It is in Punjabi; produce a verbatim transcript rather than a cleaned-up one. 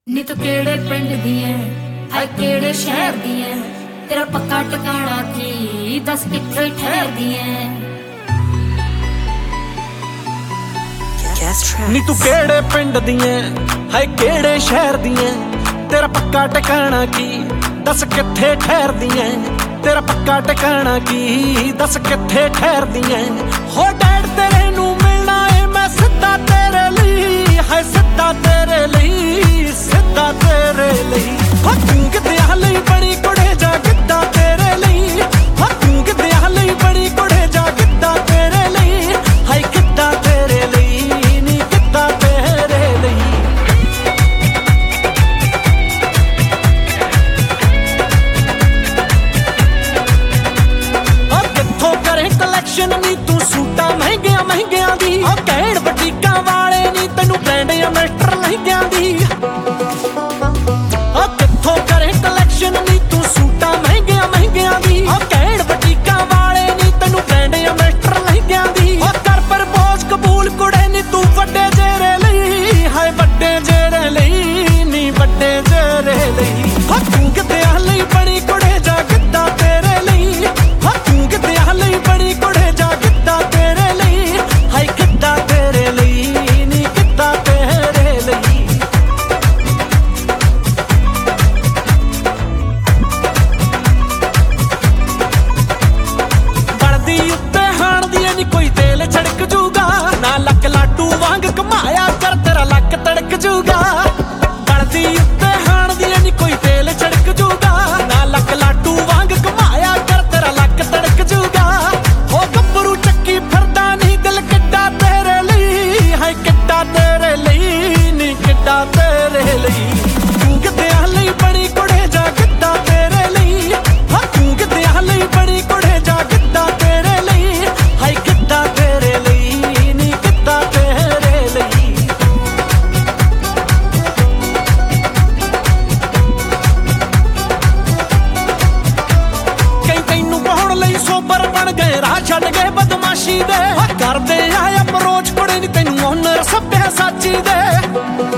ਨੀ ਤੂੰ ਕਿਹੜੇ ਪਿੰਡ ਦੀ ਐ, ਹਾਏ ਕਿਹੜੇ ਸ਼ਹਿਰ ਦੀ ਐ, ਤੇਰਾ ਪੱਕਾ ਟਿਕਾਣਾ ਕੀ, ਦੱਸ ਕਿੱਥੇ ਠਹਿਰਦੀ ਐ। ਨੀ ਤੂੰ ਕਿਹੜੇ ਪਿੰਡ ਦੀ ਐ, ਹਾਏ ਕਿਹੜੇ ਸ਼ਹਿਰ ਦੀ ਐ, ਤੇਰਾ ਪੱਕਾ ਟਿਕਾਣਾ ਕੀ, ਦੱਸ ਕਿੱਥੇ ਠਹਿਰਦੀ ਐ। ਤੇਰਾ ਪੱਕਾ ਟਿਕਾਣਾ ਕੀ, ਦੱਸ ਕਿੱਥੇ ਠਹਿਰਦੀ ਐ। ਹੋ ਡੈਡ ਤੇਰੇ ਨੂੰ ਮਿਲਣਾ ਏ ਮੈਂ ਸਿੱਧਾ ਤੇਰੇ ਲਈ, ਹਾਏ ਸਿੱਧਾ ਤੇਰੇ ਲਈ, ਸਿੱਧਾ ਤੇਰੇ ਲਈ। ਹੋ ਤੂੰ ਕਿੱਦਿਆਂ ਲਈ ਬੜੀ ਕੁੜੇ ਜਾ ਕਿੱਦਾਂ ਤੇਰੇ ਲਈ, ਹੋ ਤੂੰ ਕਿੱਦਿਆਂ ਲਈ ਬੜੀ ਕੁੜੇ ਜਾ ਕਿੱਦਾਂ ਤੇਰੇ ਲਈ, ਹਾਏ ਕਿੱਦਾਂ ਤੇਰੇ ਲਈ, ਨੀ ਕਿੱਦਾਂ ਤੇਰੇ ਲਈ। ਉਹ ਕਿੱਥੋਂ ਕਰੇ ਕਲੈਕਸ਼ਨ ਨੀ ਤੂੰ ਸੂਟਾਂ ਮਹਿੰਗਿਆਂ ਮਹਿੰਗਿਆਂ ਦੀ, ਉਹ ਕਹਿਣ ਬਟੀਕਾਂ ਵਾਲੇ ਨੀ ਤੈਨੂੰ ਬ੍ਰਾਂਡ ਐਮਬੈਸਡਰ ਲਹਿੰਗਿਆਂ ਦੀ। ਉਹ ਕਿੱਥੋਂ ਕਰੇ ਕਲੈਕਸ਼ਨ ਨੀ ਤੂੰ ਸੂਟਾਂ ਮਹਿੰਗਿਆਂ ਮਹਿੰਗਿਆਂ ਦੀ, ਉਹ ਕਹਿਣ ਬਟੀਕਾਂ ਵਾਲੇ ਨੀ ਤੈਨੂੰ ਬ੍ਰਾਂਡ ਐਮਬੈਸਡਰ ਲਹਿੰਗਿਆਂ ਦੀ। ਉਹ ਕਰ ਪ੍ਰਪੋਜ਼ ਕਬੂਲ ਕੁੜੇ ਨੀ ਤੂੰ ਵੱਡੇ ਜੇਰੇ ਲਈ, ਹਾਏ ਵੱਡੇ ਜੇਰੇ ਲਈ, ਨੀ ਵੱਡੇ ਜੇਰੇ ਲਈ। ਉਹ ਤੂੰ ਕਿੱਦਿਆਂ ਲਈ ਬੜੀ ਕੁੜੇ ਜਾ ਕਿੱਦਾਂ ਤੇਰੇ ਲਈ, ਉਹ ਤੂੰ ਕਿੱਦਿਆਂ ਲਈ ਬੜੀ ਕੁੜੇ ਜਾ ਕਿੱਦਾਂ ਤੇਰੇ ਲਈ, ਹਾਏ ਕਿੱਦਾਂ ਤੇਰੇ ਲਈ, ਨੀ ਕਿੱਦਾਂ ਤੇਰੇ ਲਈ। ਬਣਦੀ ਉੱਤੇ ਹਾਣਦੀ ਐ ਨੀ ਕੋਈ ਤੇਲ ਛੜਕ ਜੂਗਾ, ਨਾ ਲੱਕ ਲਾਟੂ ਵਾਂਗ ਘਮਾਇਆ ਕਰ ਤੇਰਾ ਲੱਕ ਤੜਕ ਜੂਗਾ। ਬਣਦੀ ਉੱਤੇ ਹਾਣਦੀ ਐ ਨੀ ਕੋਈ ਤੇਲ ਛੜਕ ਜੂਗਾ, ਨਾ ਲੱਕ ਲਾਟੂ ਵਾਂਗ ਘਮਾਇਆ ਕਰ ਤੇਰਾ ਲੱਕ ਤੜਕ ਜੂਗਾ। ਹੋ ਗੱਭਰੂ ਚੱਕੀ ਫਿਰਦਾ ਨੀ ਦਿਲ ਕਿੱਡਾ ਤੇਰੇ ਲਈ, ਹਾਏ ਕਿੱਡਾ ਤੇਰੇ ਲਈ, ਨੀ ਕਿੱਡਾ ਤੇਰੇ ਲਈ। ਤੂੰ ਕਿੱਦਿਆਂ ਲਈ ਬੜੀ ਕੁੜੇ ਜਾ ਕਿੱਦਾਂ ਤੇਰੇ ਲਈ, ਹਾਂ ਤੂੰ ਕਿੱਦਿਆਂ ਲਈ ਬੜੀ ਕੁੜੇ ਜਾ ਕਿੱਦਾਂ ਤੇਰੇ ਲਈ, ਹਾਏ ਕਿੱਦਾਂ ਤੇਰੇ ਲਈ, ਨੀ ਕਿੱਦਾਂ ਤੇਰੇ ਲਈ। ਕਈ ਤੈਨੂੰ ਪਾਉਣ ਲਈ ਸੋਬਰ ਬਣ ਗਏ, ਰਾਹ ਛੱਡ ਗਏ ਬਦਮਾਸ਼ੀ ਦੇ, ਕਰਦੇ ਆ ਅਪਰੋਚ ਕੁੜੇ ਨੀ ਤੈਨੂੰ ਓਨਰ ਸੱਭਿਆ ਸਾਚੀ ਦੇ।